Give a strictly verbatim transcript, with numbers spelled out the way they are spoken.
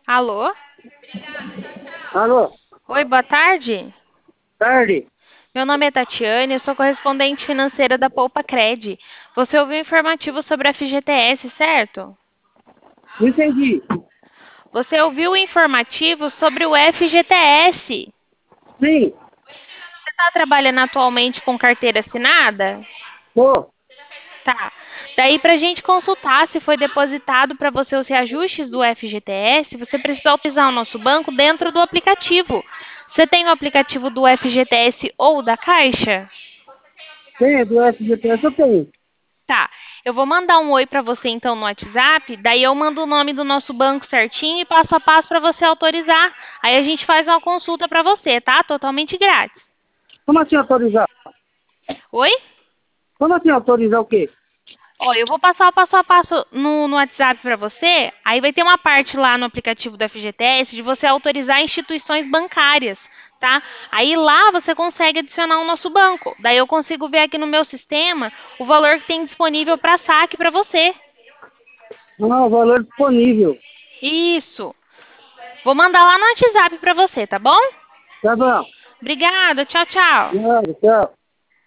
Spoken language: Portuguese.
Alô? Alô, Oi, boa tarde. tarde. Meu nome é Tatiane, eu sou correspondente financeira da Poupa Cred. Você ouviu o informativo sobre a F G T S, certo? Não entendi. Você ouviu o informativo sobre o F G T S. Sim, Você está trabalhando atualmente com carteira assinada? tô. Tá. Daí, para a gente consultar se foi depositado para você os reajustes do F G T S, você precisa utilizar o nosso banco dentro do aplicativo. Você tem o aplicativo do F G T S ou da Caixa? Tem, do F G T S eu tenho. Tá. Eu vou mandar um oi para você então no WhatsApp, daí eu mando o nome do nosso banco certinho e passo a passo para você autorizar. Aí a gente faz uma consulta para você, tá? Totalmente grátis. Como assim autorizar? Oi? Como assim autorizar o quê? Ó, eu vou passar o passo a passo no, no WhatsApp para você. Aí vai ter uma parte lá no aplicativo do F G T S de você autorizar instituições bancárias, tá? Aí lá você consegue adicionar o nosso banco. Daí eu consigo ver aqui no meu sistema o valor que tem disponível para saque para você. Não, o valor disponível. Isso. Vou mandar lá no WhatsApp para você, tá bom? Tá bom. Obrigada, tchau, tchau. Nada, tchau.